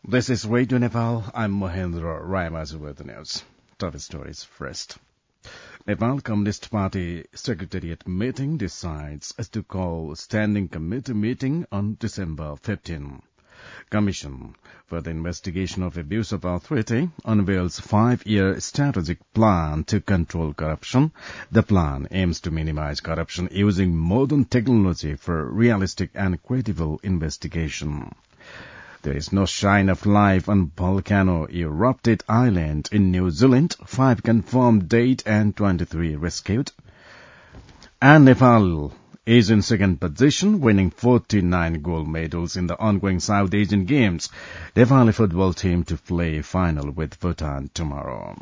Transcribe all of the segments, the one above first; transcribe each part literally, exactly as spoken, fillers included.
This is Radio Nepal. I'm Mahendra Rayamazu with the news. Top stories first. Nepal Communist Party Secretariat meeting decides to call standing committee meeting on December fifteenth. Commission for the Investigation of Abuse of Authority unveils five-year strategic plan to control corruption. The plan aims to minimize corruption using modern technology for realistic and credible investigation. There is no sign of life on volcano-erupted island in New Zealand. Five confirmed dead and twenty-three rescued. And Nepal is in second position, winning forty-nine gold medals in the ongoing South Asian Games. Nepali football team to play final with Bhutan tomorrow.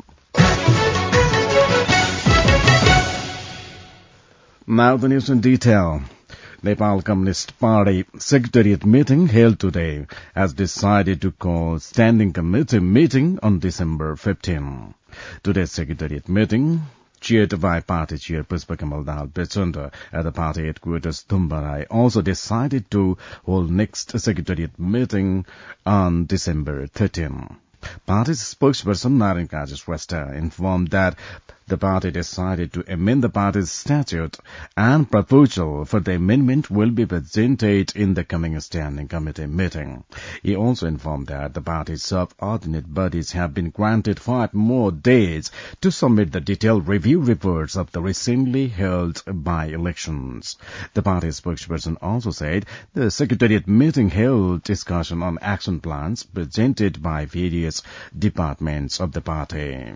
Now the news in detail. Nepal Communist Party Secretariat meeting held today has decided to call standing committee meeting on December fifteenth. Today's Secretariat meeting, chaired by Party Chair Pushpakamal Dal Prachanda at the party headquarters Thumbarai, also decided to hold next Secretariat meeting on December thirteenth. Party's spokesperson Naren Kajaswasta informed that the party decided to amend the party's statute and proposal for the amendment will be presented in the coming standing committee meeting. He also informed that the party's subordinate bodies have been granted five more days to submit the detailed review reports of the recently held by-elections. The party spokesperson also said the Secretariat meeting held discussion on action plans presented by various departments of the party.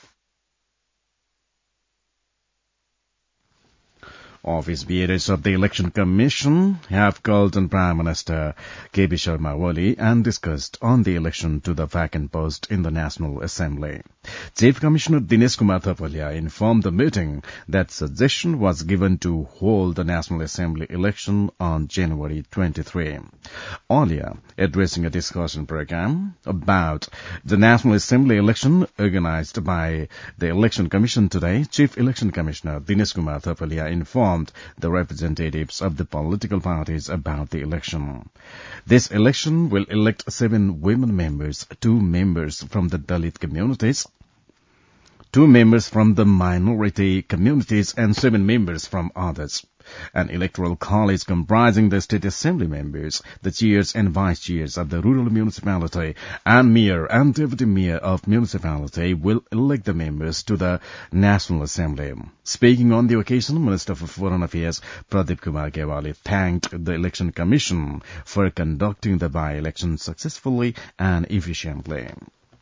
Office bearers of the Election Commission have called on Prime Minister K P Sharma Oli and discussed on the election to the vacant post in the National Assembly. Chief Commissioner Dinesh Kumar Thapalia informed the meeting that suggestion was given to hold the National Assembly election on January twenty-third. Earlier, addressing a discussion program about the National Assembly election organized by the Election Commission today, Chief Election Commissioner Dinesh Kumar Thapalia informed the representatives of the political parties about the election. This election will elect seven women members, two members from the Dalit communities, two members from the minority communities, and seven members from others. An electoral college comprising the state assembly members, the chairs and vice chairs of the rural municipality, and mayor and deputy mayor of municipality will elect the members to the National Assembly. Speaking on the occasion, Minister for Foreign Affairs Pradeep Kumar Gewali thanked the Election Commission for conducting the by-election successfully and efficiently.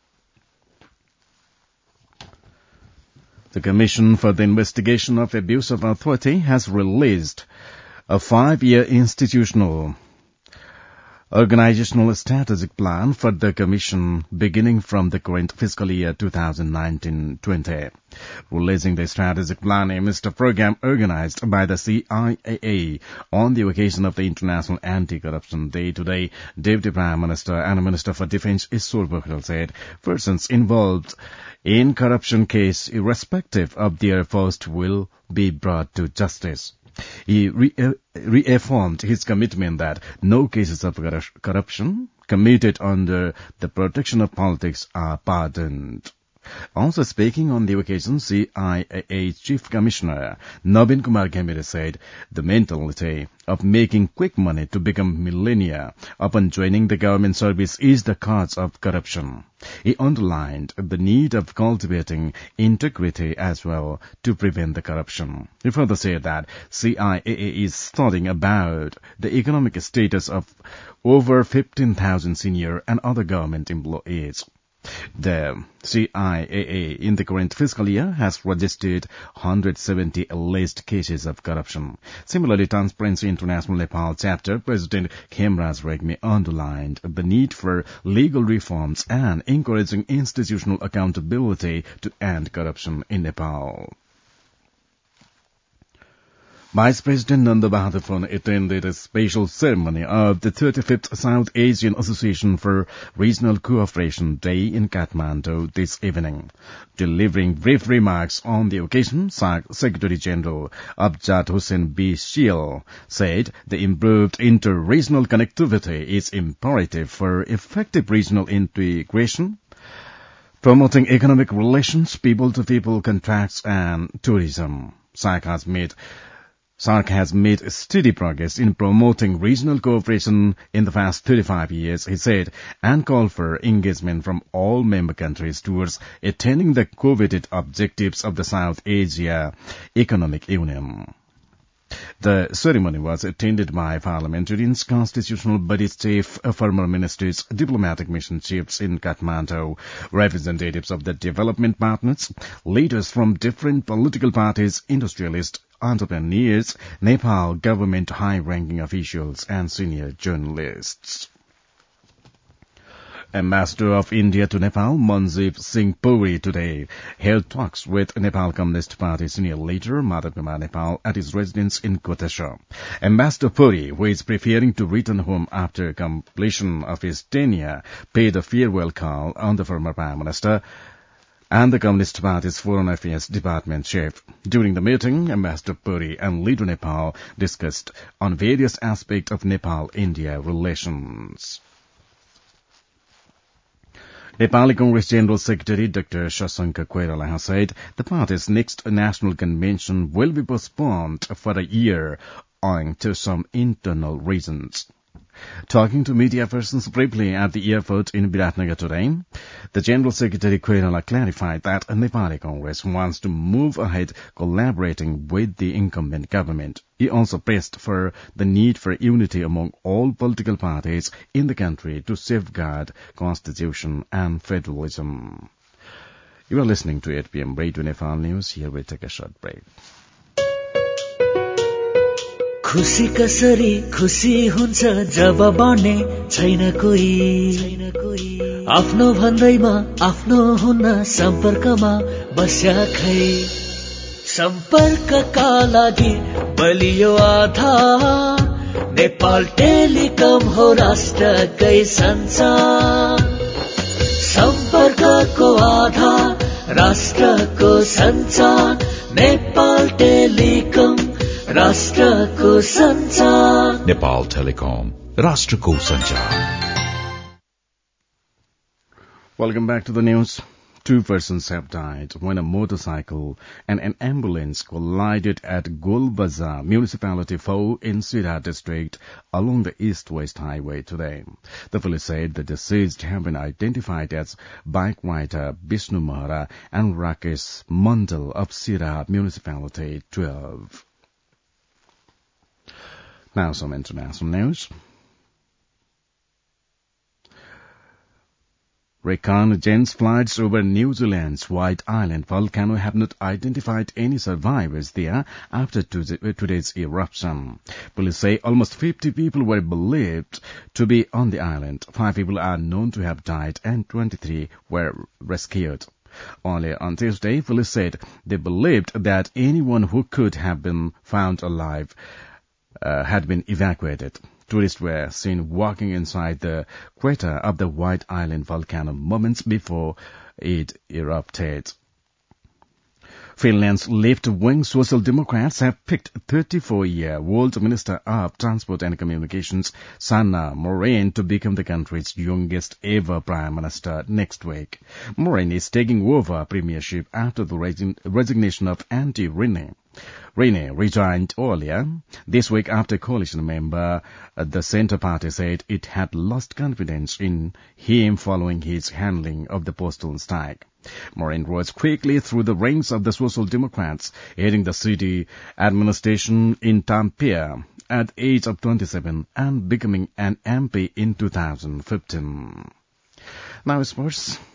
The Commission for the Investigation of Abuse of Authority has released a five-year institutional organizational strategic plan for the Commission beginning from the current fiscal year twenty nineteen twenty. Releasing the strategic plan aims a program organized by the C I A A on the occasion of the International Anti-Corruption Day today. Deputy Prime Minister and Minister for Defense Ishwar Pokhriel said persons involved in corruption case, irrespective of their post, will be brought to justice. He re- reaffirmed his commitment that no cases of corruption committed under the protection of politics are pardoned. Also speaking on the occasion, C I A A Chief Commissioner Navin Kumar Ghamire said the mentality of making quick money to become millionaire upon joining the government service is the cause of corruption. He underlined the need of cultivating integrity as well to prevent the corruption. He further said that C I A A is studying about the economic status of over fifteen thousand senior and other government employees. The C I A A in the current fiscal year has registered one hundred seventy alleged cases of corruption. Similarly, Transparency International Nepal chapter President Khemraj Regmi underlined the need for legal reforms and encouraging institutional accountability to end corruption in Nepal. Vice President Nanda Bahadur Phone attended a special ceremony of the thirty-fifth South Asian Association for Regional Cooperation Day in Kathmandu this evening. Delivering brief remarks on the occasion, Secretary General Abjad Hussain B. Shiel said the improved inter-regional connectivity is imperative for effective regional integration, promoting economic relations, people-to-people contacts, and tourism. S A R C has made S A R C has made steady progress in promoting regional cooperation in the past thirty-five years, he said, and called for engagement from all member countries towards attaining the coveted objectives of the South Asia Economic Union. The ceremony was attended by parliamentarians, constitutional bodies chief, former ministers, diplomatic mission chiefs in Kathmandu, representatives of the development partners, leaders from different political parties, industrialists, entrepreneurs, Nepal government high-ranking officials, and senior journalists. Ambassador of India to Nepal, Manjeev Singh Puri, today held talks with Nepal Communist Party senior leader Madhav Kumar Nepal at his residence in Kotasha. Ambassador Puri, who is preparing to return home after completion of his tenure, paid a farewell call on the former Prime Minister and the Communist Party's Foreign Affairs Department chief. During the meeting, Ambassador Puri and Leader Nepal discussed on various aspects of Nepal-India relations. Nepali Congress General Secretary Doctor Shashanka Koirala has said the party's next national convention will be postponed for a year owing to some internal reasons. Talking to media persons briefly at the airport in Biratnagar today, the General Secretary Koirala clarified that Nepali Congress wants to move ahead collaborating with the incumbent government. He also pressed for the need for unity among all political parties in the country to safeguard constitution and federalism. You are listening to eight p.m. Radio Nepal News. Here we take a short break. खुशी कसरी खुशी हुन्छ जब बाँड्ने छैन कोही आफ्नो भन्दैमा आफ्नो हुन सम्पर्कमा बस्या खै सम्पर्कका लागि बलियो आधार नेपाल टेलिकम हो राष्ट्रकै संचार सम्पर्कको आधार राष्ट्रको संचार नेपाल टेलिकम राष्ट्रको संचार Nepal Telecom, राष्ट्रको संचार. Welcome back to the news. Two persons have died when a motorcycle and an ambulance collided at Golbazar Municipality four in Sirhat district along the east-west highway today. The police said the deceased have been identified as bike rider Vishnu Mahara and Rakesh Mandal of Sirhat Municipality twelve. Now some international news. Reconnaissance flights over New Zealand's White Island volcano have not identified any survivors there after today's eruption. Police say almost fifty people were believed to be on the island. Five people are known to have died and twenty-three were rescued. Only on Tuesday, police said they believed that anyone who could have been found alive Uh, had been evacuated. Tourists were seen walking inside the crater of the White Island volcano moments before it erupted. Finland's left-wing Social Democrats have picked thirty-four-year-old Minister of Transport and Communications Sanna Marin to become the country's youngest ever Prime Minister next week. Marin is taking over premiership after the resign- resignation of Antti Rinne. Rinne resigned earlier this week after coalition member uh, the Centre Party said it had lost confidence in him following his handling of the postal strike. Marin rose quickly through the ranks of the Social Democrats, heading the city administration in Tampere at the age of twenty-seven and becoming an M P in two thousand fifteen. Now sports.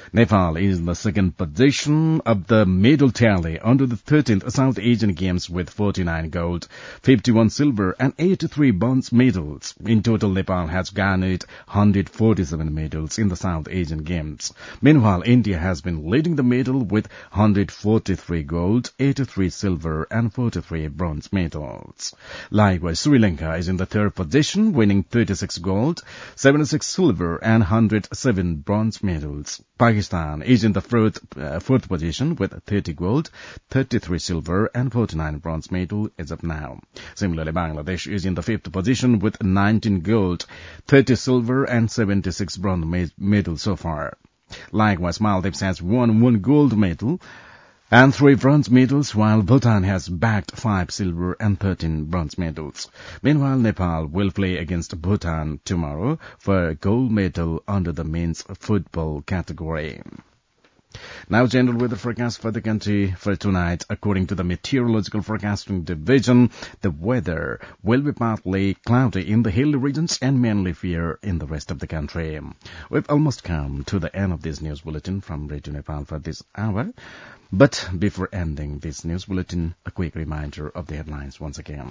Nepal is in the second position of the medal tally under the thirteenth South Asian Games with forty-nine gold, fifty-one silver and eighty-three bronze medals. In total, Nepal has garnered one hundred forty-seven medals in the South Asian Games. Meanwhile, India has been leading the medal with one hundred forty-three gold, eighty-three silver and forty-three bronze medals. Likewise, Sri Lanka is in the third position, winning thirty-six gold, seventy-six silver and one hundred seven bronze medals. Pakistan is in the fourth, uh, fourth position with thirty gold, thirty-three silver and forty-nine bronze medals as of now. Similarly, Bangladesh is in the fifth position with nineteen gold, thirty silver and seventy-six bronze medals so far. Likewise, Maldives has won one gold medal and three bronze medals, while Bhutan has bagged five silver and thirteen bronze medals. Meanwhile, Nepal will play against Bhutan tomorrow for a gold medal under the men's football category. Now, general weather forecast for the country for tonight. According to the Meteorological Forecasting Division, the weather will be partly cloudy in the hilly regions and mainly fair in the rest of the country. We've almost come to the end of this news bulletin from Radio Nepal for this hour. But before ending this news bulletin, a quick reminder of the headlines once again.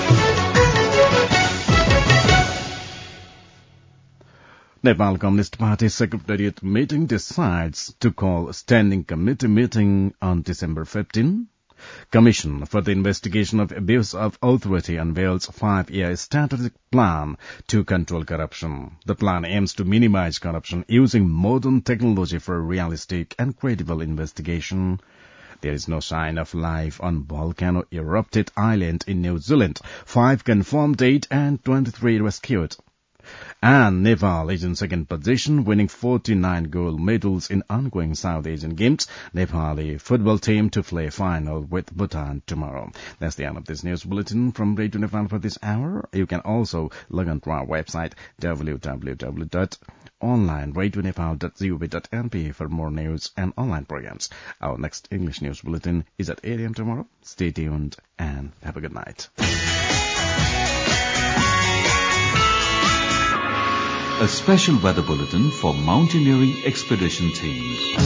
Nepal Communist Party Secretariat meeting decides to call Standing Committee meeting on December fifteenth. Commission for the Investigation of Abuse of Authority unveils five-year strategic plan to control corruption. The plan aims to minimize corruption using modern technology for realistic and credible investigation. There is no sign of life on volcano-erupted island in New Zealand. Five confirmed dead and twenty-three rescued. And Nepal is in second position, winning forty-nine gold medals in ongoing South Asian Games. Nepali football team to play final with Bhutan tomorrow. That's the end of this news bulletin from Radio Nepal for this hour. You can also log on to our website w w w dot online radio nepal dot gov dot n p for more news and online programs. Our next English news bulletin is at eight a m tomorrow. Stay tuned and have a good night. A special weather bulletin for mountaineering expedition teams.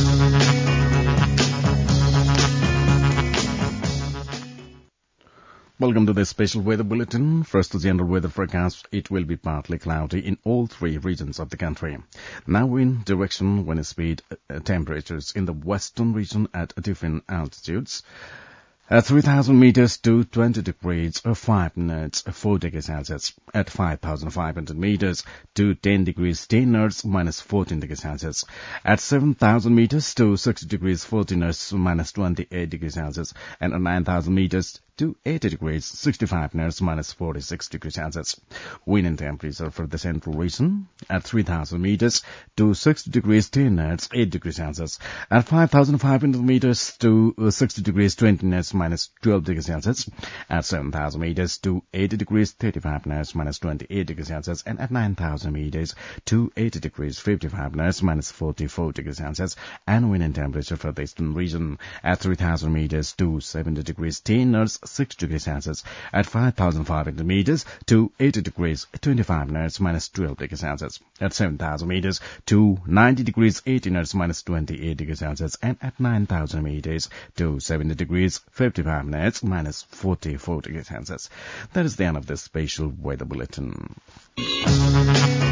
Welcome to this special weather bulletin. First, the general weather forecast. It will be partly cloudy in all three regions of the country. Now wind direction, wind speed, uh, temperatures in the western region at different altitudes. At three thousand meters to twenty degrees or five minutes, four degrees Celsius. At five thousand five hundred meters to ten degrees ten minutes, minus fourteen degrees Celsius. At seven thousand meters to sixty degrees fourteen minutes, minus twenty-eight degrees Celsius. And at nine thousand meters to eighty degrees sixty-five minutes, minus forty-six degrees Celsius. Wind and temperature for the central region at three thousand meters to sixty degrees ten minutes, eight degrees Celsius. At five thousand five hundred meters to sixty degrees twenty minutes, minus twelve degrees Celsius. At seven thousand meters to eighty degrees thirty-five minutes, minus twenty-eight degrees Celsius. And at nine thousand meters to eighty degrees fifty-five minutes, minus forty-four degrees Celsius. And wind and temperature for the eastern region at three thousand meters to seventy degrees ten minutes, six degrees Celsius. At five thousand five hundred meters to eighty degrees twenty-five minutes, minus twelve degrees Celsius. At seven thousand meters to ninety degrees eighty minutes, minus twenty-eight degrees Celsius. And at nine thousand meters to seventy degrees fifty-five minutes, minus forty-four degrees Celsius. That is the end of this special weather bulletin.